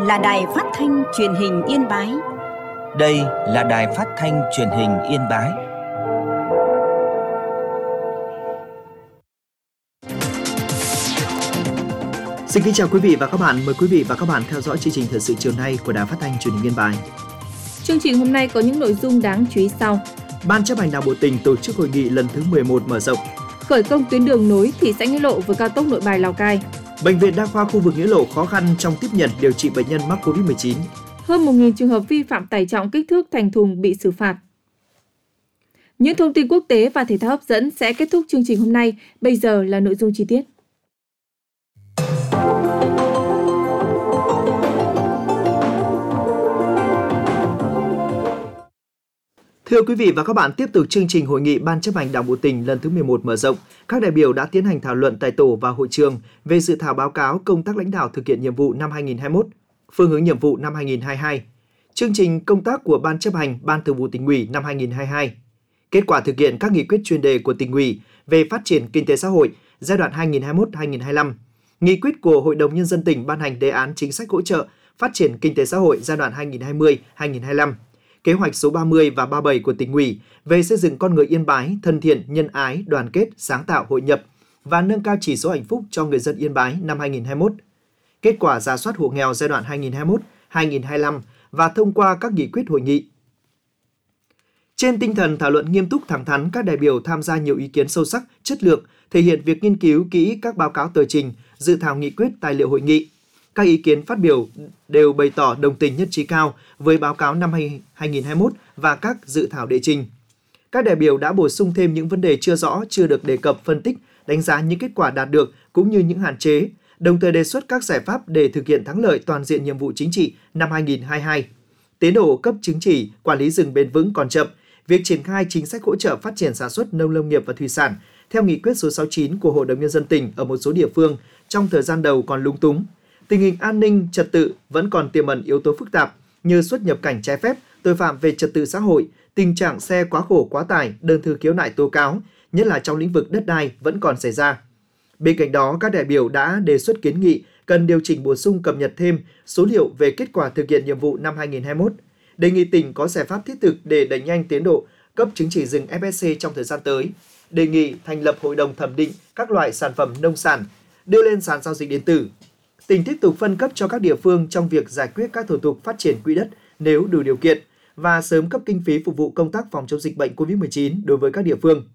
là Đài Phát thanh Truyền hình Yên Bái. Đây là Đài Phát thanh Truyền hình Yên Bái. Xin kính chào quý vị và các bạn. Mời quý vị và các bạn theo dõi chương trình thời sự chiều nay của Đài Phát thanh Truyền hình Yên Bái. Chương trình hôm nay có những nội dung đáng chú ý sau. Ban chấp hành Đảng bộ tỉnh tổ chức hội nghị lần thứ 11 mở rộng. Khởi công tuyến đường nối thị xã Nghĩa Lộ với cao tốc Nội Bài - Lào Cai. Bệnh viện Đa khoa khu vực Nghĩa Lộ khó khăn trong tiếp nhận điều trị bệnh nhân mắc Covid-19. Hơn 1.000 trường hợp vi phạm tải trọng kích thước thành thùng bị xử phạt. Những thông tin quốc tế và thể thao hấp dẫn sẽ kết thúc chương trình hôm nay. Bây giờ là nội dung chi tiết. Thưa quý vị và các bạn, tiếp tục chương trình hội nghị Ban chấp hành Đảng bộ tỉnh lần thứ 11 mở rộng, các đại biểu đã tiến hành thảo luận tại tổ và hội trường về dự thảo báo cáo công tác lãnh đạo thực hiện nhiệm vụ năm 2021, phương hướng nhiệm vụ năm 2022, chương trình công tác của Ban chấp hành Ban Thường vụ Tỉnh ủy năm 2022, kết quả thực hiện các nghị quyết chuyên đề của Tỉnh ủy về phát triển kinh tế xã hội giai đoạn 2021-2025, nghị quyết của Hội đồng Nhân dân tỉnh ban hành đề án chính sách hỗ trợ phát triển kinh tế xã hội giai đoạn 2020-2025, kế hoạch số 30 và 37 của Tỉnh ủy về xây dựng con người Yên Bái thân thiện, nhân ái, đoàn kết, sáng tạo, hội nhập và nâng cao chỉ số hạnh phúc cho người dân Yên Bái năm 2021, kết quả rà soát hộ nghèo giai đoạn 2021-2025 và thông qua các nghị quyết hội nghị. Trên tinh thần thảo luận nghiêm túc, thẳng thắn, các đại biểu tham gia nhiều ý kiến sâu sắc, chất lượng, thể hiện việc nghiên cứu kỹ các báo cáo tờ trình, dự thảo nghị quyết, tài liệu hội nghị. Các ý kiến phát biểu đều bày tỏ đồng tình nhất trí cao với báo cáo năm 2021 và các dự thảo đệ trình. Các đại biểu đã bổ sung thêm những vấn đề chưa rõ, chưa được đề cập, phân tích, đánh giá những kết quả đạt được cũng như những hạn chế, đồng thời đề xuất các giải pháp để thực hiện thắng lợi toàn diện nhiệm vụ chính trị năm 2022. Tiến độ cấp chứng chỉ quản lý rừng bền vững còn chậm, việc triển khai chính sách hỗ trợ phát triển sản xuất nông lâm nghiệp và thủy sản theo nghị quyết số 69 của Hội đồng Nhân dân tỉnh ở một số địa phương trong thời gian đầu còn lúng túng. Tình hình an ninh, trật tự vẫn còn tiềm ẩn yếu tố phức tạp như xuất nhập cảnh trái phép, tội phạm về trật tự xã hội, tình trạng xe quá khổ quá tải, đơn thư khiếu nại tố cáo, nhất là trong lĩnh vực đất đai vẫn còn xảy ra. Bên cạnh đó, các đại biểu đã đề xuất kiến nghị cần điều chỉnh bổ sung cập nhật thêm số liệu về kết quả thực hiện nhiệm vụ năm 2021, đề nghị tỉnh có giải pháp thiết thực để đẩy nhanh tiến độ cấp chứng chỉ rừng FSC trong thời gian tới, đề nghị thành lập hội đồng thẩm định các loại sản phẩm nông sản, đưa lên sàn giao dịch điện tử. Tỉnh tiếp tục phân cấp cho các địa phương trong việc giải quyết các thủ tục phát triển quỹ đất nếu đủ điều kiện và sớm cấp kinh phí phục vụ công tác phòng chống dịch bệnh COVID-19 đối với các địa phương.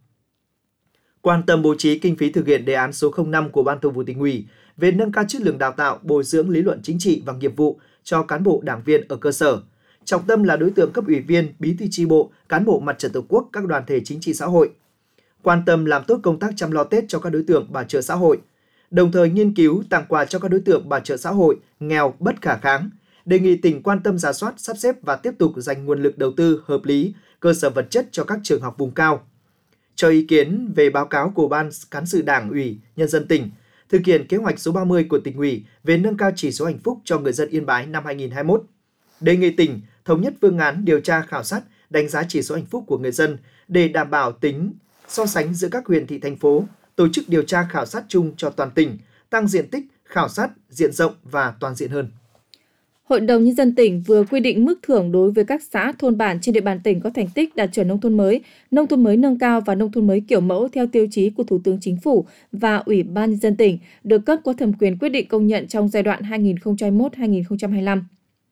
Quan tâm bố trí kinh phí thực hiện đề án số 05 của Ban Thường vụ Tỉnh ủy về nâng cao chất lượng đào tạo, bồi dưỡng lý luận chính trị và nghiệp vụ cho cán bộ đảng viên ở cơ sở. Trọng tâm là đối tượng cấp ủy viên, bí thư chi bộ, cán bộ mặt trận tổ quốc, các đoàn thể chính trị xã hội. Quan tâm làm tốt công tác chăm lo Tết cho các đối tượng bảo trợ xã hội. Đồng thời nghiên cứu tặng quà cho các đối tượng bảo trợ xã hội nghèo bất khả kháng, đề nghị tỉnh quan tâm rà soát, sắp xếp và tiếp tục dành nguồn lực đầu tư hợp lý, cơ sở vật chất cho các trường học vùng cao. Cho ý kiến về báo cáo của Ban Cán sự Đảng ủy Nhân dân tỉnh, thực hiện kế hoạch số 30 của Tỉnh ủy về nâng cao chỉ số hạnh phúc cho người dân Yên Bái năm 2021. Đề nghị tỉnh thống nhất phương án điều tra khảo sát, đánh giá chỉ số hạnh phúc của người dân để đảm bảo tính so sánh giữa các huyện thị thành phố, tổ chức điều tra khảo sát chung cho toàn tỉnh, tăng diện tích, khảo sát diện rộng và toàn diện hơn. Hội đồng Nhân dân tỉnh vừa quy định mức thưởng đối với các xã, thôn bản trên địa bàn tỉnh có thành tích đạt chuẩn nông thôn mới nâng cao và nông thôn mới kiểu mẫu theo tiêu chí của Thủ tướng Chính phủ và Ủy ban Nhân dân tỉnh được cấp có thẩm quyền quyết định công nhận trong giai đoạn 2021-2025.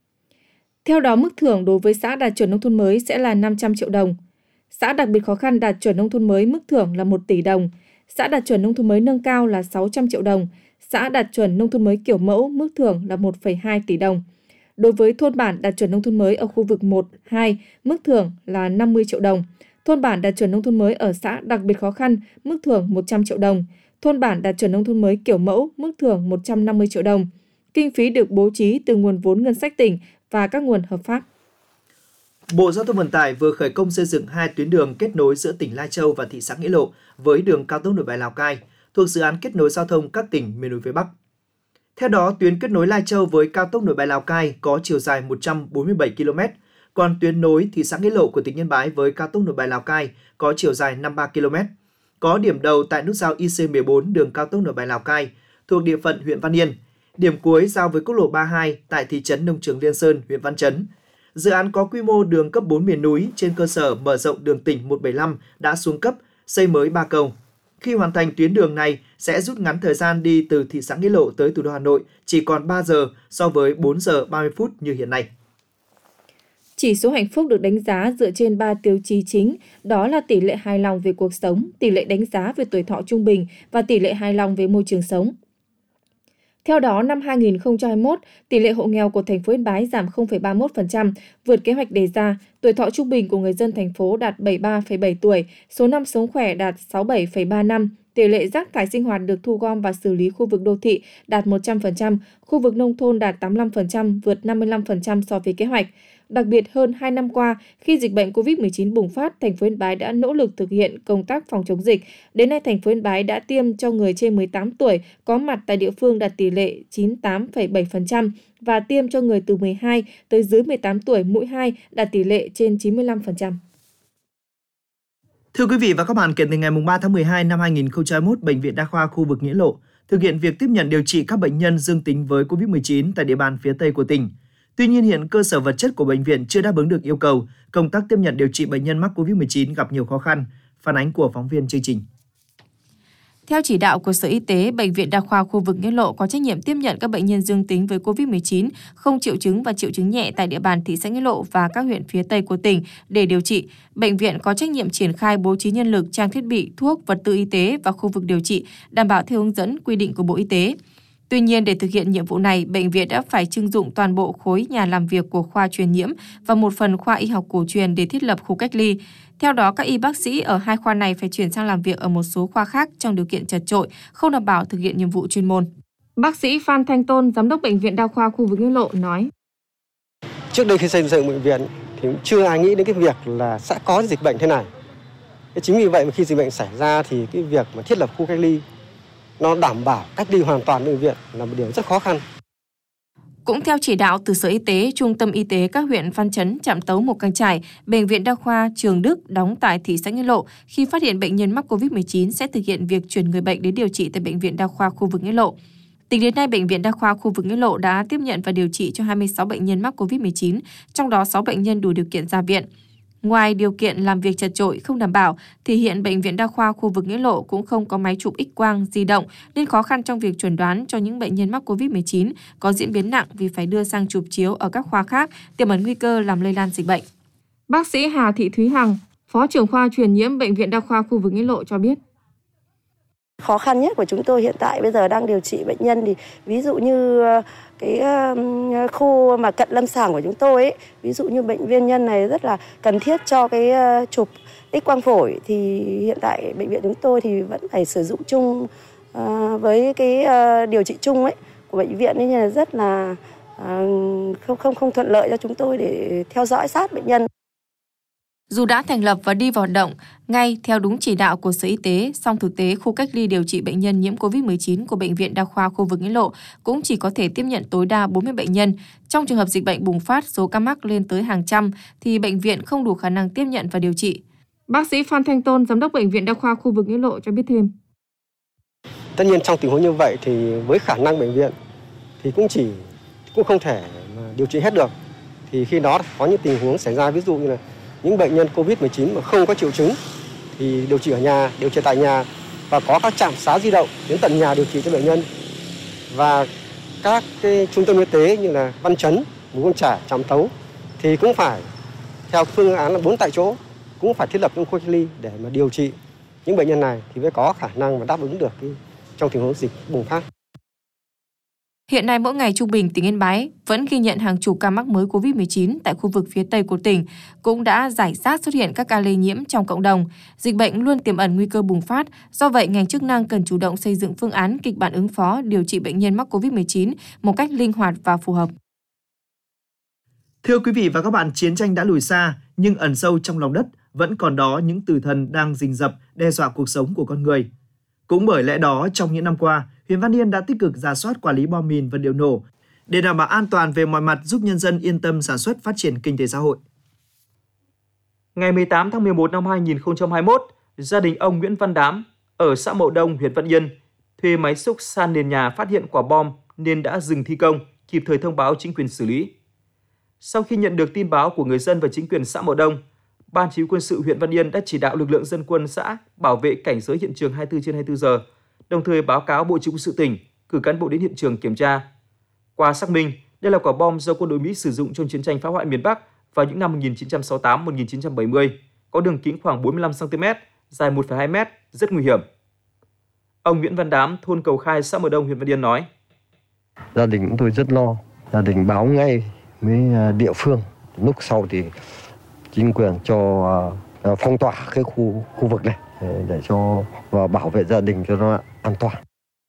Theo đó, mức thưởng đối với xã đạt chuẩn nông thôn mới sẽ là 500 triệu đồng. Xã đặc biệt khó khăn đạt chuẩn nông thôn mới mức thưởng là 1 tỷ đồng. Xã đạt chuẩn nông thôn mới nâng cao là 600 triệu đồng. Xã đạt chuẩn nông thôn mới kiểu mẫu mức thưởng là 1,2 tỷ đồng. Đối với thôn bản đạt chuẩn nông thôn mới ở khu vực 1, 2, mức thưởng là 50 triệu đồng. Thôn bản đạt chuẩn nông thôn mới ở xã đặc biệt khó khăn, mức thưởng 100 triệu đồng. Thôn bản đạt chuẩn nông thôn mới kiểu mẫu, mức thưởng 150 triệu đồng. Kinh phí được bố trí từ nguồn vốn ngân sách tỉnh và các nguồn hợp pháp. Bộ Giao thông Vận tải vừa khởi công xây dựng 2 tuyến đường kết nối giữa tỉnh Lai Châu và thị xã Nghĩa Lộ với đường cao tốc Nội Bài - Lào Cai, thuộc dự án kết nối giao thông các tỉnh miền núi phía Bắc. Theo đó, tuyến kết nối Lai Châu với cao tốc Nội Bài - Lào Cai có chiều dài 147 km, còn tuyến nối thị xã Nghĩa Lộ của tỉnh Yên Bái với cao tốc Nội Bài - Lào Cai có chiều dài 53 km. Có điểm đầu tại nút giao IC14 đường cao tốc Nội Bài - Lào Cai thuộc địa phận huyện Văn Yên. điểm cuối giao với quốc lộ 32 tại thị trấn Nông Trường Liên Sơn, huyện Văn Chấn. Dự án có quy mô đường cấp 4 miền núi trên cơ sở mở rộng đường tỉnh 175 đã xuống cấp, xây mới 3 cầu. Khi hoàn thành tuyến đường này sẽ rút ngắn thời gian đi từ thị xã Nghĩa Lộ tới thủ đô Hà Nội chỉ còn 3 giờ so với 4 giờ 30 phút như hiện nay. Chỉ số hạnh phúc được đánh giá dựa trên 3 tiêu chí chính, đó là tỷ lệ hài lòng về cuộc sống, tỷ lệ đánh giá về tuổi thọ trung bình và tỷ lệ hài lòng về môi trường sống. Theo đó, năm 2021, tỷ lệ hộ nghèo của thành phố Yên Bái giảm 0,31%, vượt kế hoạch đề ra. Tuổi thọ trung bình của người dân thành phố đạt 73,7 tuổi, số năm sống khỏe đạt 67,3 năm. Tỷ lệ rác thải sinh hoạt được thu gom và xử lý khu vực đô thị đạt 100%, khu vực nông thôn đạt 85%, vượt 55% so với kế hoạch. Đặc biệt, hơn 2 năm qua, khi dịch bệnh COVID-19 bùng phát, thành phố Yên Bái đã nỗ lực thực hiện công tác phòng chống dịch. Đến nay, thành phố Yên Bái đã tiêm cho người trên 18 tuổi có mặt tại địa phương đạt tỷ lệ 98,7% và tiêm cho người từ 12 tới dưới 18 tuổi mũi 2 đạt tỷ lệ trên 95%. Thưa quý vị và các bạn, kể từ ngày 3 tháng 12 năm 2021, Bệnh viện Đa khoa khu vực Nghĩa Lộ thực hiện việc tiếp nhận điều trị các bệnh nhân dương tính với COVID-19 tại địa bàn phía Tây của tỉnh. Tuy nhiên, hiện cơ sở vật chất của bệnh viện chưa đáp ứng được yêu cầu, công tác tiếp nhận điều trị bệnh nhân mắc COVID-19 gặp nhiều khó khăn. Phản ánh của phóng viên chương trình. Theo chỉ đạo của Sở Y tế, Bệnh viện Đa khoa khu vực Nghĩa Lộ có trách nhiệm tiếp nhận các bệnh nhân dương tính với COVID-19 không triệu chứng và triệu chứng nhẹ tại địa bàn thị xã Nghĩa Lộ và các huyện phía Tây của tỉnh để điều trị. Bệnh viện có trách nhiệm triển khai bố trí nhân lực, trang thiết bị, thuốc, vật tư y tế và khu vực điều trị, đảm bảo theo hướng dẫn quy định của Bộ Y tế. Tuy nhiên, để thực hiện nhiệm vụ này, bệnh viện đã phải trưng dụng toàn bộ khối nhà làm việc của khoa truyền nhiễm và một phần khoa y học cổ truyền để thiết lập khu cách ly. Theo đó, các y bác sĩ ở hai khoa này phải chuyển sang làm việc ở một số khoa khác trong điều kiện chật chội, không đảm bảo thực hiện nhiệm vụ chuyên môn. Bác sĩ Phan Thanh Tôn, Giám đốc Bệnh viện Đa khoa khu vực Nghĩa Lộ nói: Trước đây khi xây dựng bệnh viện thì chưa ai nghĩ đến cái việc là sẽ có dịch bệnh thế này. Chính vì vậy mà khi dịch bệnh xảy ra thì cái việc mà thiết lập khu cách ly nó đảm bảo cách ly hoàn toàn bệnh viện là một điều rất khó khăn. Cũng theo chỉ đạo từ Sở Y tế, Trung tâm Y tế các huyện Văn Chấn, Trạm Tấu, Mù Cang Chải, Bệnh viện Đa khoa Trường Đức đóng tại thị xã Nghĩa Lộ khi phát hiện bệnh nhân mắc COVID-19 sẽ thực hiện việc chuyển người bệnh đến điều trị tại Bệnh viện Đa khoa khu vực Nghĩa Lộ. Tính đến nay, Bệnh viện Đa khoa khu vực Nghĩa Lộ đã tiếp nhận và điều trị cho 26 bệnh nhân mắc COVID-19, trong đó 6 bệnh nhân đủ điều kiện ra viện. Ngoài điều kiện làm việc chật chội không đảm bảo, thì hiện Bệnh viện Đa khoa khu vực Nghĩa Lộ cũng không có máy chụp X-quang di động nên khó khăn trong việc chẩn đoán cho những bệnh nhân mắc COVID-19 có diễn biến nặng vì phải đưa sang chụp chiếu ở các khoa khác, tiềm ẩn nguy cơ làm lây lan dịch bệnh. Bác sĩ Hà Thị Thúy Hằng, Phó trưởng khoa truyền nhiễm Bệnh viện Đa khoa khu vực Nghĩa Lộ cho biết. Khó khăn nhất của chúng tôi hiện tại bây giờ đang điều trị bệnh nhân thì ví dụ như cái khu mà cận lâm sàng của chúng tôi ấy, ví dụ như bệnh viên nhân này rất là cần thiết cho cái chụp X-quang phổi thì hiện tại bệnh viện chúng tôi thì vẫn phải sử dụng chung với cái điều trị chung ấy của bệnh viện nên là rất là không thuận lợi cho chúng tôi để theo dõi sát bệnh nhân. Dù đã thành lập và đi vào hoạt động ngay theo đúng chỉ đạo của Sở Y tế, song thực tế khu cách ly điều trị bệnh nhân nhiễm COVID-19 của Bệnh viện Đa khoa khu vực Nghĩa Lộ cũng chỉ có thể tiếp nhận tối đa 40 bệnh nhân. Trong trường hợp dịch bệnh bùng phát, số ca mắc lên tới hàng trăm thì bệnh viện không đủ khả năng tiếp nhận và điều trị. Bác sĩ Phan Thanh Tôn, Giám đốc Bệnh viện Đa khoa khu vực Nghĩa Lộ cho biết thêm. Tất nhiên trong tình huống như vậy thì với khả năng bệnh viện thì cũng không thể điều trị hết được. Thì khi đó có những tình huống xảy ra, ví dụ như là những bệnh nhân COVID-19 mà không có triệu chứng thì điều trị ở nhà, điều trị tại nhà và có các trạm xá di động đến tận nhà điều trị cho bệnh nhân. Và các cái trung tâm y tế như là Văn Chấn, Mù Cang Chải, Trạm Tấu thì cũng phải theo phương án là 4 tại chỗ, cũng phải thiết lập những khu cách ly để mà điều trị những bệnh nhân này thì mới có khả năng mà đáp ứng được trong tình huống dịch bùng phát. Hiện nay mỗi ngày trung bình tỉnh Yên Bái vẫn ghi nhận hàng chục ca mắc mới COVID-19 tại khu vực phía Tây của tỉnh, cũng đã rải rác xuất hiện các ca lây nhiễm trong cộng đồng. Dịch bệnh luôn tiềm ẩn nguy cơ bùng phát, do vậy ngành chức năng cần chủ động xây dựng phương án kịch bản ứng phó điều trị bệnh nhân mắc COVID-19 một cách linh hoạt và phù hợp. Thưa quý vị và các bạn, chiến tranh đã lùi xa nhưng ẩn sâu trong lòng đất vẫn còn đó những tử thần đang rình rập đe dọa cuộc sống của con người. Cũng bởi lẽ đó, trong những năm qua, huyện Văn Yên đã tích cực rà soát quản lý bom mìn vật liệu nổ để đảm bảo an toàn về mọi mặt, giúp nhân dân yên tâm sản xuất, phát triển kinh tế xã hội. Ngày 18 tháng 11 năm 2021, gia đình ông Nguyễn Văn Đám ở xã Mậu Đông, huyện Văn Yên thuê máy xúc san nền nhà phát hiện quả bom nên đã dừng thi công, kịp thời thông báo chính quyền xử lý. Sau khi nhận được tin báo của người dân và chính quyền xã Mậu Đông, Ban Chỉ huy Quân sự huyện Văn Yên đã chỉ đạo lực lượng dân quân xã bảo vệ cảnh giới hiện trường 24/24 giờ, đồng thời báo cáo Bộ Chỉ huy Quân sự tỉnh cử cán bộ đến hiện trường kiểm tra. Qua xác minh, đây là quả bom do quân đội Mỹ sử dụng trong chiến tranh phá hoại miền Bắc vào những năm 1968-1970, có đường kính khoảng 45 cm, dài 1,2 m, rất nguy hiểm. Ông Nguyễn Văn Đám, thôn Cầu Khai, xã Mậu Đông, huyện Văn Yên nói: Gia đình chúng tôi rất lo, gia đình báo ngay với địa phương. Lúc sau thì chính quyền cho phong tỏa cái khu vực này để cho và bảo vệ gia đình cho nó an toàn.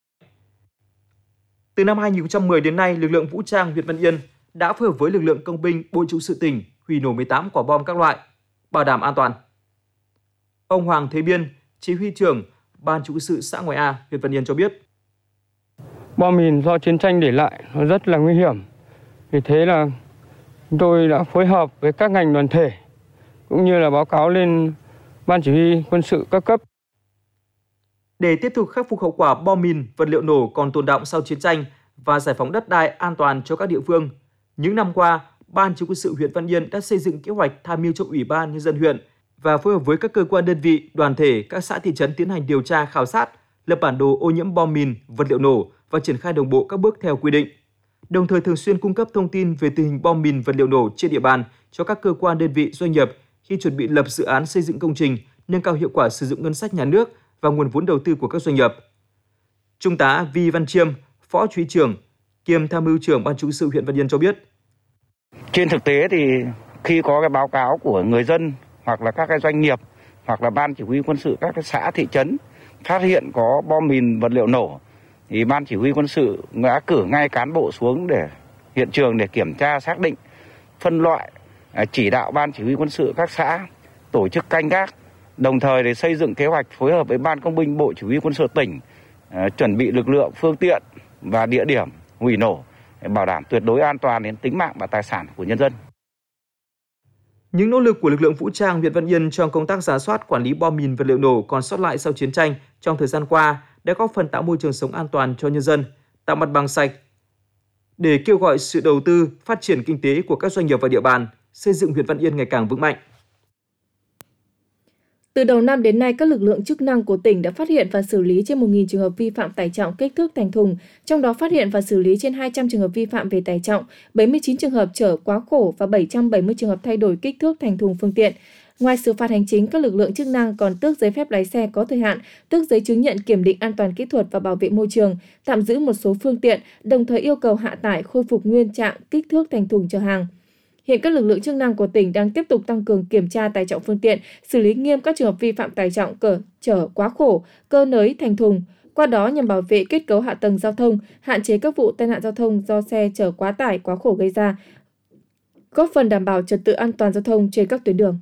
Từ năm 2010 đến nay, lực lượng vũ trang huyện Văn Yên đã phối hợp với lực lượng công binh, Bộ Chỉ huy Quân sự tỉnh hủy nổ 18 quả bom các loại, bảo đảm an toàn. Ông Hoàng Thế Biên, Chỉ huy trưởng Ban Chỉ huy Quân sự xã Ngoài A, huyện Văn Yên cho biết: Bom mìn do chiến tranh để lại nó rất là nguy hiểm. Vì thế là chúng tôi đã phối hợp với các ngành đoàn thể cũng như là báo cáo lên Ban Chỉ huy Quân sự các cấp. Để tiếp tục khắc phục hậu quả bom mìn, vật liệu nổ còn tồn đọng sau chiến tranh và giải phóng đất đai an toàn cho các địa phương, những năm qua, Ban Chỉ huy Quân sự huyện Văn Yên đã xây dựng kế hoạch tham mưu cho Ủy ban Nhân dân huyện và phối hợp với các cơ quan đơn vị, đoàn thể, các xã thị trấn tiến hành điều tra, khảo sát, lập bản đồ ô nhiễm bom mìn, vật liệu nổ và triển khai đồng bộ các bước theo quy định. Đồng thời thường xuyên cung cấp thông tin về tình hình bom mìn, vật liệu nổ trên địa bàn cho các cơ quan đơn vị, doanh nghiệp khi chuẩn bị lập dự án xây dựng công trình, nâng cao hiệu quả sử dụng ngân sách nhà nước và nguồn vốn đầu tư của các doanh nghiệp. Trung tá Vi Văn Chiêm, Phó Chỉ huy trưởng kiêm Tham mưu trưởng Ban Chỉ huy Quân sự huyện Văn Yên cho biết: Trên thực tế thì khi có cái báo cáo của người dân hoặc là các cái doanh nghiệp hoặc là Ban Chỉ huy Quân sự các cái xã thị trấn phát hiện có bom mìn, vật liệu nổ thì Ban Chỉ huy Quân sự đã cử ngay cán bộ xuống để hiện trường để kiểm tra, xác định, phân loại, chỉ đạo Ban Chỉ huy Quân sự các xã tổ chức canh gác, đồng thời để xây dựng kế hoạch phối hợp với Ban Công binh, Bộ Chỉ huy Quân sự tỉnh chuẩn bị lực lượng, phương tiện và địa điểm hủy nổ để bảo đảm tuyệt đối an toàn đến tính mạng và tài sản của nhân dân. Những nỗ lực của lực lượng vũ trang huyện Văn Yên trong công tác rà soát, quản lý bom mìn, vật liệu nổ còn sót lại sau chiến tranh trong thời gian qua đã góp phần tạo môi trường sống an toàn cho nhân dân, tạo mặt bằng sạch để kêu gọi sự đầu tư, phát triển kinh tế của các doanh nghiệp và địa bàn, xây dựng huyện Văn Yên ngày càng vững mạnh. Từ đầu năm đến nay, các lực lượng chức năng của tỉnh đã phát hiện và xử lý trên 1.000 trường hợp vi phạm tải trọng kích thước thành thùng, trong đó phát hiện và xử lý trên 200 trường hợp vi phạm về tải trọng, 79 trường hợp chở quá khổ và 770 trường hợp thay đổi kích thước thành thùng phương tiện. Ngoài xử phạt hành chính, các lực lượng chức năng còn tước giấy phép lái xe có thời hạn, tước giấy chứng nhận kiểm định an toàn kỹ thuật và bảo vệ môi trường, tạm giữ một số phương tiện, đồng thời yêu cầu hạ tải khôi phục nguyên trạng kích thước thành thùng chở hàng. Hiện các lực lượng chức năng của tỉnh đang tiếp tục tăng cường kiểm tra tải trọng phương tiện, xử lý nghiêm các trường hợp vi phạm tải trọng chở quá khổ, cơi nới thành thùng. Qua đó nhằm bảo vệ kết cấu hạ tầng giao thông, hạn chế các vụ tai nạn giao thông do xe chở quá tải, quá khổ gây ra, góp phần đảm bảo trật tự an toàn giao thông trên các tuyến đường.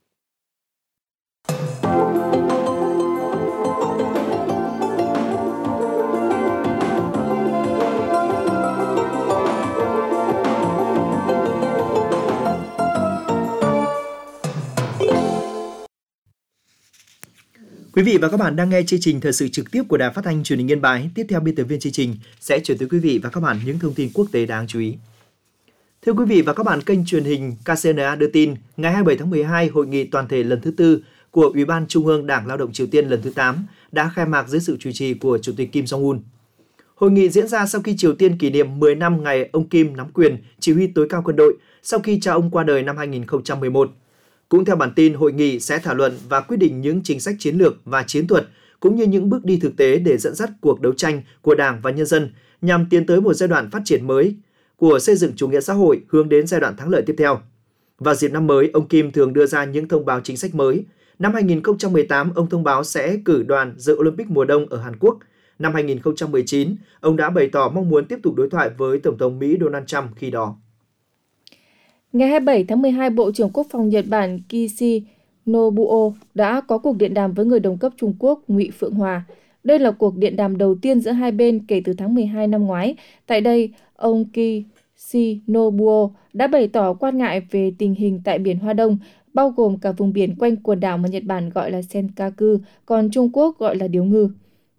Quý vị và các bạn đang nghe chương trình thời sự trực tiếp của Đài Phát thanh Truyền hình Yên Bái. Tiếp theo, biên tập viên chương trình sẽ chuyển tới quý vị và các bạn những thông tin quốc tế đáng chú ý. Thưa quý vị và các bạn, kênh truyền hình KCNA đưa tin, ngày 27 tháng 12, hội nghị toàn thể lần thứ 4 của Ủy ban Trung ương Đảng Lao động Triều Tiên lần thứ 8 đã khai mạc dưới sự chủ trì của Chủ tịch Kim Jong-un. Hội nghị diễn ra sau khi Triều Tiên kỷ niệm 10 năm ngày ông Kim nắm quyền chỉ huy tối cao quân đội sau khi cha ông qua đời năm 2011. Cũng theo bản tin, hội nghị sẽ thảo luận và quyết định những chính sách chiến lược và chiến thuật, cũng như những bước đi thực tế để dẫn dắt cuộc đấu tranh của Đảng và nhân dân nhằm tiến tới một giai đoạn phát triển mới của xây dựng chủ nghĩa xã hội hướng đến giai đoạn thắng lợi tiếp theo. Vào dịp năm mới, ông Kim thường đưa ra những thông báo chính sách mới. Năm 2018, ông thông báo sẽ cử đoàn dự Olympic mùa đông ở Hàn Quốc. Năm 2019, ông đã bày tỏ mong muốn tiếp tục đối thoại với Tổng thống Mỹ Donald Trump khi đó. Ngày 27 tháng 12, Bộ trưởng Quốc phòng Nhật Bản Kishi Nobuo đã có cuộc điện đàm với người đồng cấp Trung Quốc Ngụy Phượng Hòa. Đây là cuộc điện đàm đầu tiên giữa hai bên kể từ tháng 12 năm ngoái. Tại đây, ông Kishi Nobuo đã bày tỏ quan ngại về tình hình tại Biển Hoa Đông, bao gồm cả vùng biển quanh quần đảo mà Nhật Bản gọi là Senkaku, còn Trung Quốc gọi là Điếu Ngư.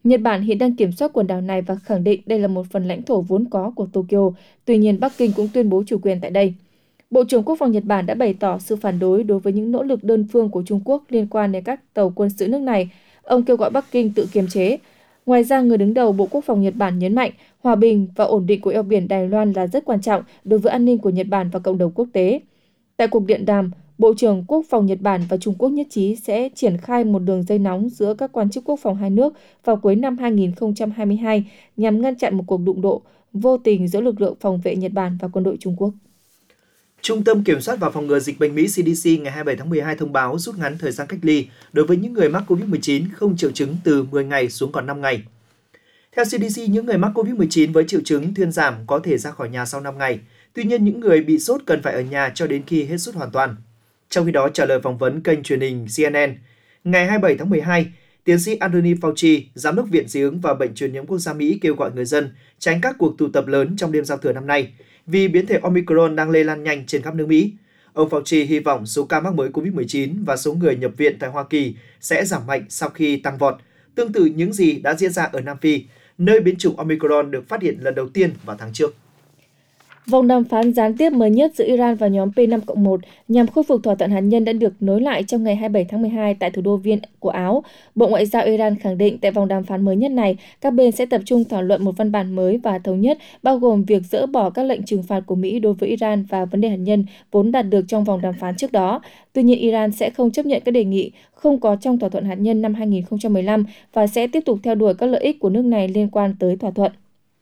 Nhật Bản hiện đang kiểm soát quần đảo này và khẳng định đây là một phần lãnh thổ vốn có của Tokyo. Tuy nhiên, Bắc Kinh cũng tuyên bố chủ quyền tại đây. Bộ trưởng Quốc phòng Nhật Bản đã bày tỏ sự phản đối đối với những nỗ lực đơn phương của Trung Quốc liên quan đến các tàu quân sự nước này. Ông kêu gọi Bắc Kinh tự kiềm chế. Ngoài ra, người đứng đầu Bộ Quốc phòng Nhật Bản nhấn mạnh hòa bình và ổn định của eo biển Đài Loan là rất quan trọng đối với an ninh của Nhật Bản và cộng đồng quốc tế. Tại cuộc điện đàm, Bộ trưởng Quốc phòng Nhật Bản và Trung Quốc nhất trí sẽ triển khai một đường dây nóng giữa các quan chức quốc phòng hai nước vào cuối năm 2022 nhằm ngăn chặn một cuộc đụng độ vô tình giữa lực lượng phòng vệ Nhật Bản và quân đội Trung Quốc. Trung tâm Kiểm soát và Phòng ngừa Dịch bệnh Mỹ CDC ngày 27 tháng 12 thông báo rút ngắn thời gian cách ly đối với những người mắc COVID-19 không triệu chứng từ 10 ngày xuống còn 5 ngày. Theo CDC, những người mắc COVID-19 với triệu chứng thuyên giảm có thể ra khỏi nhà sau 5 ngày. Tuy nhiên, những người bị sốt cần phải ở nhà cho đến khi hết sốt hoàn toàn. Trong khi đó, trả lời phỏng vấn kênh truyền hình CNN, ngày 27 tháng 12, tiến sĩ Anthony Fauci, Giám đốc Viện Dị ứng và Bệnh truyền nhiễm quốc gia Mỹ kêu gọi người dân tránh các cuộc tụ tập lớn trong đêm giao thừa năm nay vì biến thể Omicron đang lây lan nhanh trên khắp nước Mỹ. Ông Fauci hy vọng số ca mắc mới COVID-19 và số người nhập viện tại Hoa Kỳ sẽ giảm mạnh sau khi tăng vọt, tương tự những gì đã diễn ra ở Nam Phi, nơi biến chủng Omicron được phát hiện lần đầu tiên vào tháng trước. Vòng đàm phán gián tiếp mới nhất giữa Iran và nhóm P5+1 nhằm khôi phục thỏa thuận hạt nhân đã được nối lại trong ngày 27 tháng 12 tại thủ đô Viên của Áo. Bộ Ngoại giao Iran khẳng định tại vòng đàm phán mới nhất này, các bên sẽ tập trung thảo luận một văn bản mới và thống nhất, bao gồm việc dỡ bỏ các lệnh trừng phạt của Mỹ đối với Iran và vấn đề hạt nhân vốn đạt được trong vòng đàm phán trước đó. Tuy nhiên, Iran sẽ không chấp nhận các đề nghị không có trong thỏa thuận hạt nhân năm 2015 và sẽ tiếp tục theo đuổi các lợi ích của nước này liên quan tới thỏa thuận.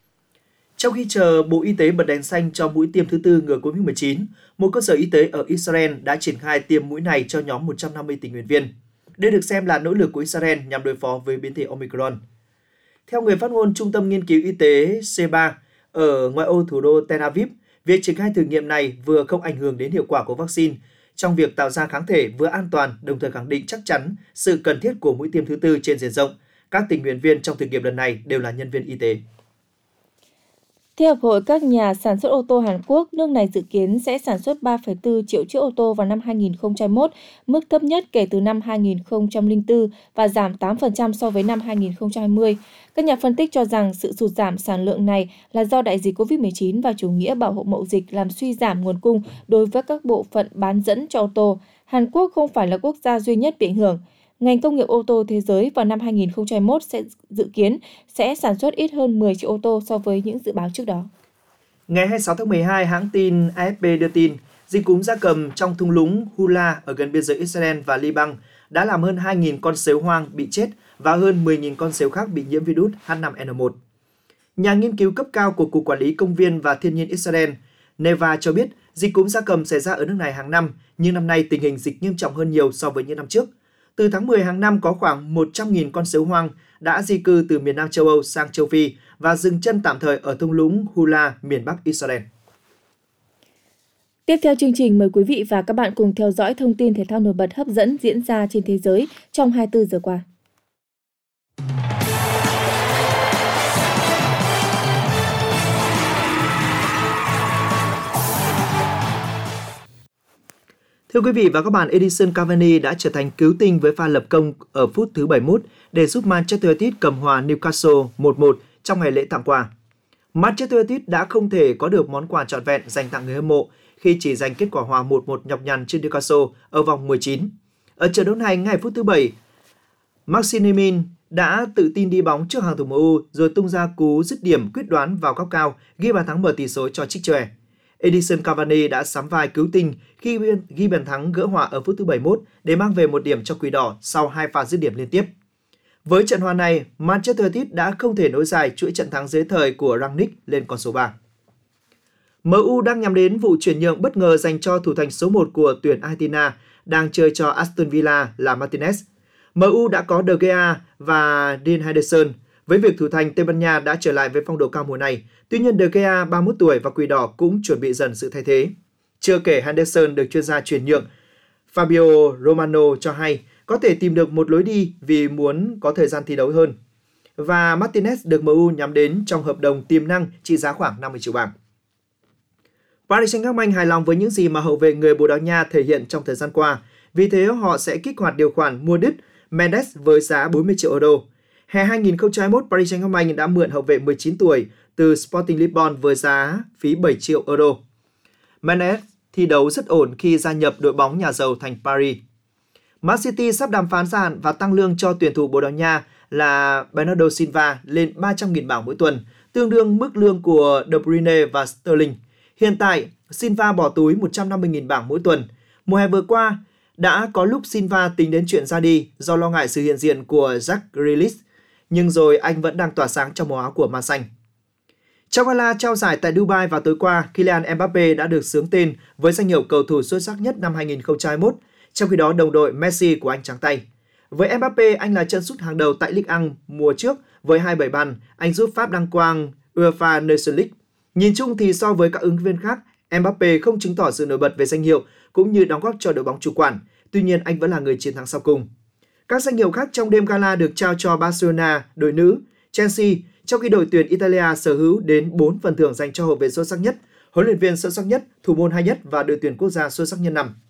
Trong khi chờ Bộ Y tế bật đèn xanh cho mũi tiêm thứ tư ngừa COVID-19, một cơ sở y tế ở Israel đã triển khai tiêm mũi này cho nhóm 150 tình nguyện viên. Đây được xem là nỗ lực của Israel nhằm đối phó với biến thể Omicron. Theo người phát ngôn Trung tâm Nghiên cứu Y tế Sheba ở ngoại ô thủ đô Tel Aviv, việc triển khai thử nghiệm này vừa không ảnh hưởng đến hiệu quả của vaccine trong việc tạo ra kháng thể, vừa an toàn, đồng thời khẳng định chắc chắn sự cần thiết của mũi tiêm thứ tư trên diện rộng. Các tình nguyện viên trong thử nghiệm lần này đều là nhân viên y tế. Theo Hiệp hội các nhà sản xuất ô tô Hàn Quốc, nước này dự kiến sẽ sản xuất 3,4 triệu chiếc ô tô vào năm 2021, mức thấp nhất kể từ năm 2004 và giảm 8% so với năm 2020. Các nhà phân tích cho rằng sự sụt giảm sản lượng này là do đại dịch COVID-19 và chủ nghĩa bảo hộ mậu dịch làm suy giảm nguồn cung đối với các bộ phận bán dẫn cho ô tô. Hàn Quốc không phải là quốc gia duy nhất bị ảnh hưởng. Ngành công nghiệp ô tô thế giới vào năm 2021 sẽ dự kiến sẽ sản xuất ít hơn 10 triệu ô tô so với những dự báo trước đó. Ngày 26 tháng 12, hãng tin AFP đưa tin, dịch cúm gia cầm trong thung lũng Hula ở gần biên giới Israel và Liban đã làm hơn 2.000 con sếu hoang bị chết và hơn 10.000 con sếu khác bị nhiễm virus H5N1. Nhà nghiên cứu cấp cao của Cục Quản lý Công viên và Thiên nhiên Israel, Neva cho biết dịch cúm gia cầm xảy ra ở nước này hàng năm, nhưng năm nay tình hình dịch nghiêm trọng hơn nhiều so với những năm trước. Từ tháng 10 hàng năm có khoảng 100.000 con sếu hoang đã di cư từ miền Nam châu Âu sang châu Phi và dừng chân tạm thời ở thung lũng Hula, miền Bắc Israel. Tiếp theo chương trình, mời quý vị và các bạn cùng theo dõi thông tin thể thao nổi bật hấp dẫn diễn ra trên thế giới trong 24 giờ qua. Thưa quý vị và các bạn, Edinson Cavani đã trở thành cứu tinh với pha lập công ở phút thứ 71 để giúp Manchester United cầm hòa Newcastle 1-1 trong ngày lễ tặng quà. Manchester United đã không thể có được món quà trọn vẹn dành tặng người hâm mộ khi chỉ giành kết quả hòa 1-1 nhọc nhằn trên Newcastle ở vòng 19. Ở trận đấu này, ngay phút thứ 7, Maximin đã tự tin đi bóng trước hàng thủ MU rồi tung ra cú dứt điểm quyết đoán vào góc cao, ghi bàn thắng mở tỷ số cho Chichue. Edinson Cavani đã sắm vai cứu tinh khi ghi bàn thắng gỡ hòa ở phút thứ 71 để mang về một điểm cho Quỷ Đỏ sau 2 pha dứt điểm liên tiếp. Với trận hòa này, Manchester United đã không thể nối dài chuỗi trận thắng dưới thời của Rangnick lên con số 3. MU đang nhắm đến vụ chuyển nhượng bất ngờ dành cho thủ thành số 1 của tuyển Argentina đang chơi cho Aston Villa là Martinez. MU đã có De Gea và Dean Henderson. Với việc thủ thành Tây Ban Nha đã trở lại với phong độ cao mùa này, tuy nhiên De Gea 31 tuổi và Quỷ Đỏ cũng chuẩn bị dần sự thay thế. Chưa kể Henderson được chuyên gia chuyển nhượng Fabio Romano cho hay có thể tìm được một lối đi vì muốn có thời gian thi đấu hơn. Và Martinez được MU nhắm đến trong hợp đồng tiềm năng trị giá khoảng 50 triệu bảng. Paris Saint-Germain hài lòng với những gì mà hậu vệ người Bồ Đào Nha thể hiện trong thời gian qua. Vì thế họ sẽ kích hoạt điều khoản mua đứt Mendes với giá 40 triệu euro. Hè 2021, Paris Saint-Germain đã mượn hậu vệ 19 tuổi từ Sporting Lisbon với giá phí 7 triệu euro. Mendes thi đấu rất ổn khi gia nhập đội bóng nhà giàu thành Paris. Man City sắp đàm phán gia hạn và tăng lương cho tuyển thủ Bồ Đào Nha là Bernardo Silva lên 300.000 bảng mỗi tuần, tương đương mức lương của De Bruyne và Sterling. Hiện tại, Silva bỏ túi 150.000 bảng mỗi tuần. Mùa hè vừa qua, đã có lúc Silva tính đến chuyện ra đi do lo ngại sự hiện diện của Jack Grealish, nhưng rồi anh vẫn đang tỏa sáng trong màu áo của Man Xanh. Trong gala trao giải tại Dubai vào tối qua, Kylian Mbappé đã được xướng tên với danh hiệu cầu thủ xuất sắc nhất năm 2021, trong khi đó đồng đội Messi của anh trắng tay. Với Mbappé, anh là chân sút hàng đầu tại Ligue 1 mùa trước với 27 bàn, anh giúp Pháp đăng quang UEFA Nations League. Nhìn chung thì so với các ứng viên khác, Mbappé không chứng tỏ sự nổi bật về danh hiệu cũng như đóng góp cho đội bóng chủ quản. Tuy nhiên, anh vẫn là người chiến thắng sau cùng. Các danh hiệu khác trong đêm gala được trao cho Barcelona, đội nữ, Chelsea, trong khi đội tuyển Italia sở hữu đến 4 phần thưởng dành cho hậu vệ xuất sắc nhất, huấn luyện viên xuất sắc nhất, thủ môn hay nhất và đội tuyển quốc gia xuất sắc nhất năm.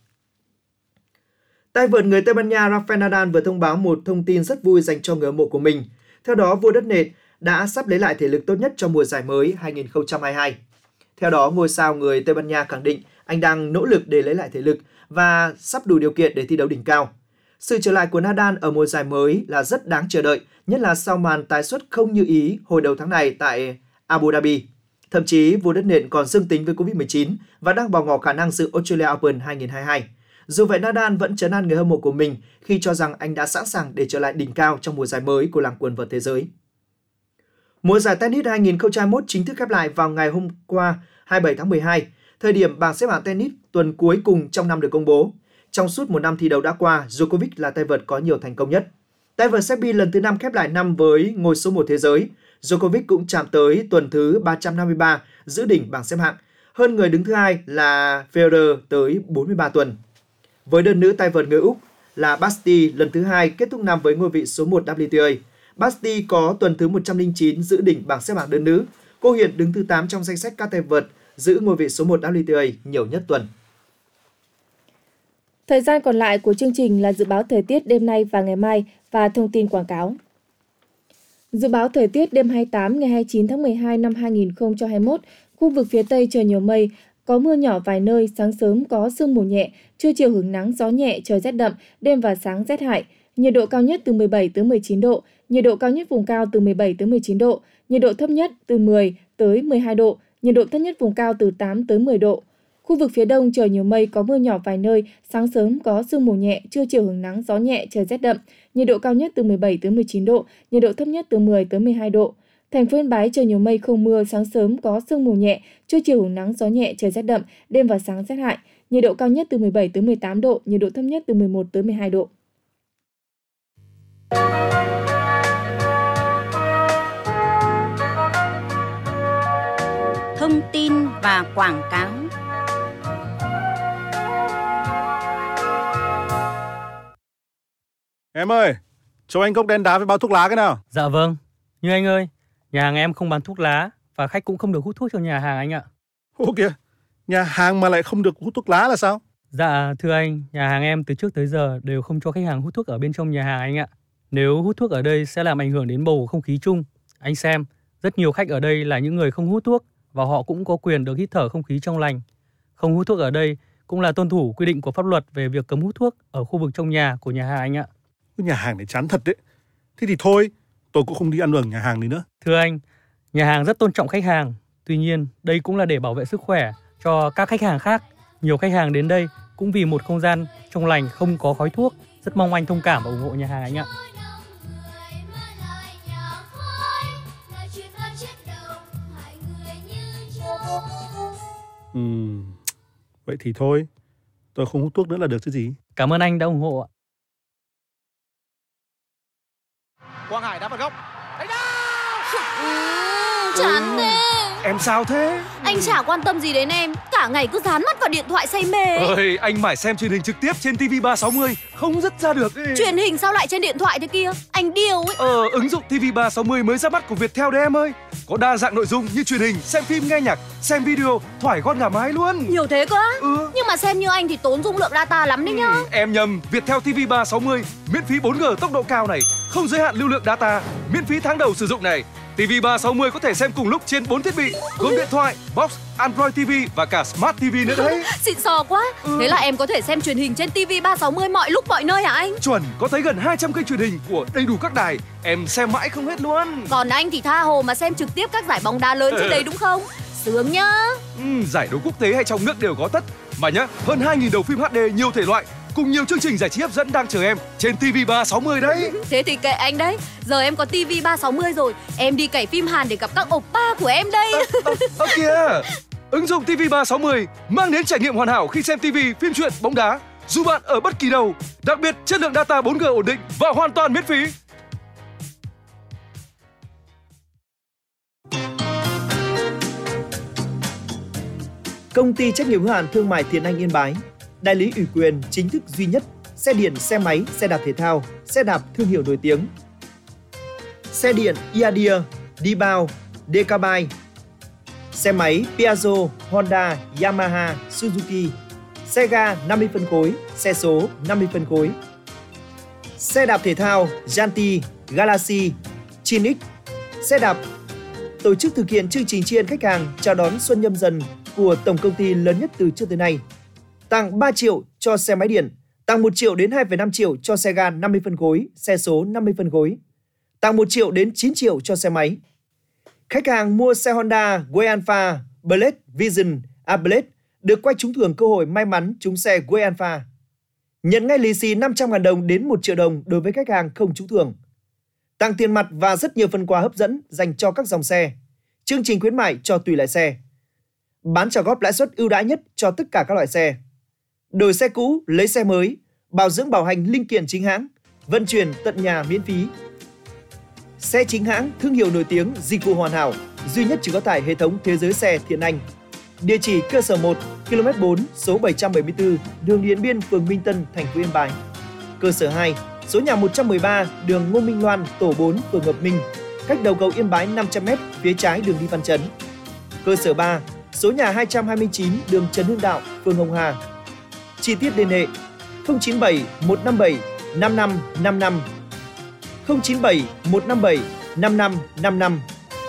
Tay vợt người Tây Ban Nha Rafael Nadal vừa thông báo một thông tin rất vui dành cho người hâm mộ của mình. Theo đó, vua đất nện đã sắp lấy lại thể lực tốt nhất cho mùa giải mới 2022. Theo đó, ngôi sao người Tây Ban Nha khẳng định anh đang nỗ lực để lấy lại thể lực và sắp đủ điều kiện để thi đấu đỉnh cao. Sự trở lại của Nadal ở mùa giải mới là rất đáng chờ đợi, nhất là sau màn tái xuất không như ý hồi đầu tháng này tại Abu Dhabi. Thậm chí, vua đất nện còn dương tính với Covid-19 và đang bỏ ngỏ khả năng dự Australia Open 2022. Dù vậy, Nadal vẫn trấn an người hâm mộ của mình khi cho rằng anh đã sẵn sàng để trở lại đỉnh cao trong mùa giải mới của làng quần vợt thế giới. Mùa giải tennis 2021 chính thức khép lại vào ngày hôm qua 27 tháng 12, thời điểm bảng xếp hạng tennis tuần cuối cùng trong năm được công bố. Trong suốt một năm thi đấu đã qua, Djokovic là tay vợt có nhiều thành công nhất. Tay vợt Serbia lần thứ 5 khép lại năm với ngôi số 1 thế giới. Djokovic cũng chạm tới tuần thứ 353 giữ đỉnh bảng xếp hạng, hơn người đứng thứ hai là Federer tới 43 tuần. Với đơn nữ tay vợt người Úc là Basti lần thứ 2 kết thúc năm với ngôi vị số 1 WTA. Basti có tuần thứ 109 giữ đỉnh bảng xếp hạng đơn nữ. Cô hiện đứng thứ 8 trong danh sách các tay vợt giữ ngôi vị số 1 WTA nhiều nhất tuần. Thời gian còn lại của chương trình là dự báo thời tiết đêm nay và ngày mai và thông tin quảng cáo. Dự báo thời tiết đêm 28 ngày 29 tháng 12 năm 2021, khu vực phía Tây trời nhiều mây, có mưa nhỏ vài nơi, sáng sớm có sương mù nhẹ, trưa chiều hứng nắng gió nhẹ, trời rét đậm, đêm và sáng rét hại. Nhiệt độ cao nhất từ 17 tới 19 độ, nhiệt độ cao nhất vùng cao từ 17 tới 19 độ, nhiệt độ thấp nhất từ 10 tới 12 độ, nhiệt độ thấp nhất vùng cao từ 8 tới 10 độ. Khu vực phía Đông trời nhiều mây, có mưa nhỏ vài nơi, sáng sớm có sương mù nhẹ, trưa chiều hứng nắng gió nhẹ, trời rét đậm, nhiệt độ cao nhất từ 17 tới 19 độ, nhiệt độ thấp nhất từ 10 tới 12 độ. Thành phố Yên Bái trời nhiều mây không mưa, sáng sớm có sương mù nhẹ, trưa chiều hứng nắng gió nhẹ, trời rét đậm, đêm và sáng rét hại, nhiệt độ cao nhất từ 17 tới 18 độ, nhiệt độ thấp nhất từ 11 tới 12 độ. Thông tin và quảng cáo. Em ơi, cho anh cốc đen đá với bao thuốc lá cái nào. Dạ vâng, nhưng anh ơi, nhà hàng em không bán thuốc lá và khách cũng không được hút thuốc trong nhà hàng anh ạ. Ô kìa, nhà hàng mà lại không được hút thuốc lá là sao? Dạ thưa anh, nhà hàng em từ trước tới giờ đều không cho khách hàng hút thuốc ở bên trong nhà hàng anh ạ. Nếu hút thuốc ở đây sẽ làm ảnh hưởng đến bầu không khí chung. Anh xem, rất nhiều khách ở đây là những người không hút thuốc và họ cũng có quyền được hít thở không khí trong lành. Không hút thuốc ở đây cũng là tuân thủ quy định của pháp luật về việc cấm hút thuốc ở khu vực trong nhà của nhà hàng anh ạ. Nhà hàng này chán thật đấy. Thế thì thôi, tôi cũng không đi ăn ở nhà hàng này nữa. Thưa anh, nhà hàng rất tôn trọng khách hàng. Tuy nhiên, đây cũng là để bảo vệ sức khỏe cho các khách hàng khác. Nhiều khách hàng đến đây cũng vì một không gian trong lành không có khói thuốc. Rất mong anh thông cảm và ủng hộ nhà hàng anh ạ. Vậy thì thôi, tôi không hút thuốc nữa là được chứ gì. Cảm ơn anh đã ủng hộ ạ. Quang Hải đá vào góc. Chán thế. Em sao thế? Anh chả quan tâm gì đến em, cả ngày cứ dán mắt vào điện thoại say mê. Ơi, anh mải xem truyền hình trực tiếp trên TV360, không dứt ra được. Truyền hình sao lại trên điện thoại thế kia? Anh điêu ấy. Ứng dụng TV360 mới ra mắt của Viettel đấy em ơi. Có đa dạng nội dung như truyền hình, xem phim, nghe nhạc, xem video, thoải gọn gà mái luôn. Nhiều thế cơ á? Nhưng mà xem như anh thì tốn dung lượng data lắm đấy nhá. Em nhầm, Viettel TV360 miễn phí 4G tốc độ cao này, không giới hạn lưu lượng data, miễn phí tháng đầu sử dụng này. TV360 có thể xem cùng lúc trên 4 thiết bị, gồm điện thoại, box, Android TV và cả Smart TV nữa đấy. Xịn sò quá. Thế là em có thể xem truyền hình trên TV360 mọi lúc mọi nơi hả anh? Chuẩn, có tới gần 200 kênh truyền hình của đầy đủ các đài, em xem mãi không hết luôn. Còn anh thì tha hồ mà xem trực tiếp các giải bóng đá lớn trên đấy đúng không? Sướng nhá. Giải đấu quốc tế hay trong nước đều có tất. Mà nhá, hơn 2.000 đầu phim HD nhiều thể loại cùng nhiều chương trình giải trí hấp dẫn đang chờ em trên TV360 đấy. Thế thì kệ anh đấy. Giờ em có TV360 rồi, em đi cày phim Hàn để gặp các oppa của em đây. Kìa, ứng dụng TV360 mang đến trải nghiệm hoàn hảo khi xem TV, phim truyện, bóng đá dù bạn ở bất kỳ đâu. Đặc biệt chất lượng data 4G ổn định và hoàn toàn miễn phí. Công ty trách nhiệm hữu hạn thương mại Thiện Anh Yên Bái, đại lý ủy quyền chính thức duy nhất xe điện, xe máy, xe đạp thể thao, xe đạp thương hiệu nổi tiếng. Xe điện Iadia, Dibao, Decabike. Xe máy Piaggio, Honda, Yamaha, Suzuki. Xe ga 50 phân khối, xe số 50 phân khối. Xe đạp thể thao Yanti, Galaxy, Chinix. Xe đạp tổ chức thực hiện chương trình tri ân khách hàng chào đón Xuân Nhâm Dần của tổng công ty lớn nhất từ trước tới nay. Tặng 3 triệu cho xe máy điện, tặng 1 triệu đến 2,5 triệu cho xe ga 50 phân khối, xe số 50 phân khối. Tặng 1 triệu đến 9 triệu cho xe máy. Khách hàng mua xe Honda Way Alpha, Blade Vision, Blade được quay trúng thưởng cơ hội may mắn trúng xe Way Alpha. Nhận ngay lì xì 500.000 đồng đến 1 triệu đồng đối với khách hàng không trúng thưởng. Tặng tiền mặt và rất nhiều phần quà hấp dẫn dành cho các dòng xe. Chương trình khuyến mại cho tùy loại xe. Bán trả góp lãi suất ưu đãi nhất cho tất cả các loại xe. Đổi xe cũ, lấy xe mới, bảo dưỡng bảo hành linh kiện chính hãng, vận chuyển tận nhà miễn phí. Xe chính hãng, thương hiệu nổi tiếng, dịch vụ hoàn hảo, duy nhất chỉ có tại hệ thống Thế giới xe Thiện Anh. Địa chỉ cơ sở 1, km 4, số 774, đường Điện Biên, phường Minh Tân, thành phố Yên Bái. Cơ sở 2, số nhà 113, đường Ngô Minh Loan, tổ 4, phường Hợp Minh, cách đầu cầu Yên Bái 500m, phía trái đường đi Văn Chấn. Cơ sở 3, số nhà 229, đường Trần Hưng Đạo, phường Hồng Hà. Chi tiết liên hệ 097 157 5555, 097 157 5555.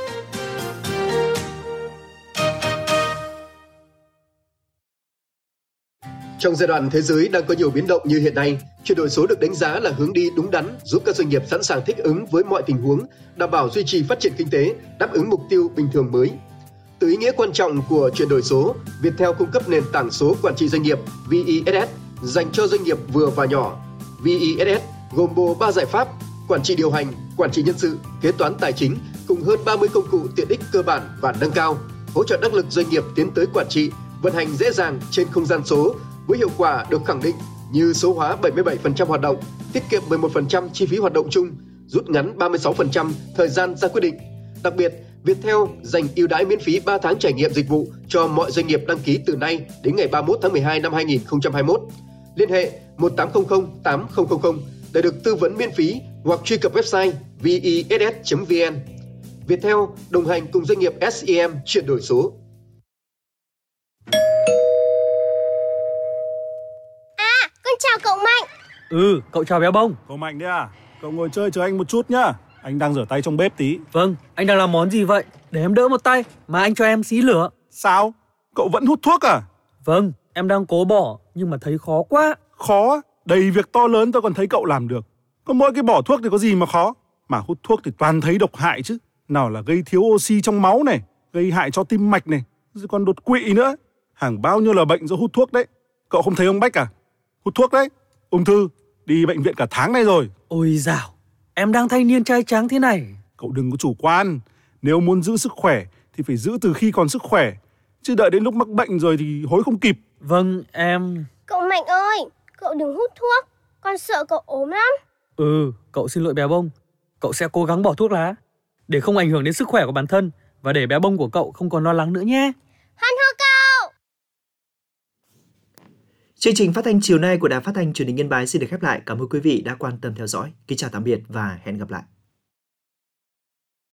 Trong giai đoạn thế giới đang có nhiều biến động như hiện nay, chuyển đổi số được đánh giá là hướng đi đúng đắn, giúp các doanh nghiệp sẵn sàng thích ứng với mọi tình huống, đảm bảo duy trì phát triển kinh tế, đáp ứng mục tiêu bình thường mới. Từ ý nghĩa quan trọng của chuyển đổi số, Viettel cung cấp nền tảng số quản trị doanh nghiệp VESS dành cho doanh nghiệp vừa và nhỏ. VESS gồm bộ 3 giải pháp: quản trị điều hành, quản trị nhân sự, kế toán tài chính, cùng hơn 30 công cụ tiện ích cơ bản và nâng cao, hỗ trợ đắc lực doanh nghiệp tiến tới quản trị, vận hành dễ dàng trên không gian số, với hiệu quả được khẳng định như số hóa 77% hoạt động, tiết kiệm 11% chi phí hoạt động chung, rút ngắn 36% thời gian ra quyết định. Đặc biệt, Viettel dành ưu đãi miễn phí 3 tháng trải nghiệm dịch vụ cho mọi doanh nghiệp đăng ký từ nay đến ngày 31 tháng 12 năm 2021. Liên hệ 1800 8000 để được tư vấn miễn phí hoặc truy cập website vess.vn. Viettel đồng hành cùng doanh nghiệp SEM chuyển đổi số. Con chào cậu Mạnh. Cậu chào Béo Bông. Cậu Mạnh đấy à? Cậu ngồi chơi chờ anh một chút nhá. Anh đang rửa tay trong bếp tí. Vâng, anh đang làm món gì vậy? Để em đỡ một tay, mà anh cho em xí lửa. Sao? Cậu vẫn hút thuốc à? Vâng, em đang cố bỏ, nhưng mà thấy khó quá. Khó? Đầy việc to lớn tôi còn thấy cậu làm được. Có mỗi cái bỏ thuốc thì có gì mà khó. Mà hút thuốc thì toàn thấy độc hại chứ. Nào là gây thiếu oxy trong máu này, gây hại cho tim mạch này, rồi còn đột quỵ nữa. Hàng bao nhiêu là bệnh do hút thuốc đấy. Cậu không thấy ông Bách à? Hút thuốc đấy, ung thư, đi bệnh viện cả tháng nay rồi. Ôi dào, em đang thanh niên trai tráng thế này. Cậu đừng có chủ quan. Nếu muốn giữ sức khỏe thì phải giữ từ khi còn sức khỏe, chứ đợi đến lúc mắc bệnh rồi thì hối không kịp. Vâng, em... Cậu Mạnh ơi, cậu đừng hút thuốc, con sợ cậu ốm lắm. Cậu xin lỗi Béo Bông. Cậu sẽ cố gắng bỏ thuốc lá để không ảnh hưởng đến sức khỏe của bản thân và để bé bông của cậu không còn lo lắng nữa nhé. Hoan hô cậu! Chương trình phát thanh chiều nay của Đài Phát thanh Truyền hình Yên Bái xin được khép lại. Cảm ơn quý vị đã quan tâm theo dõi. Kính chào tạm biệt và hẹn gặp lại.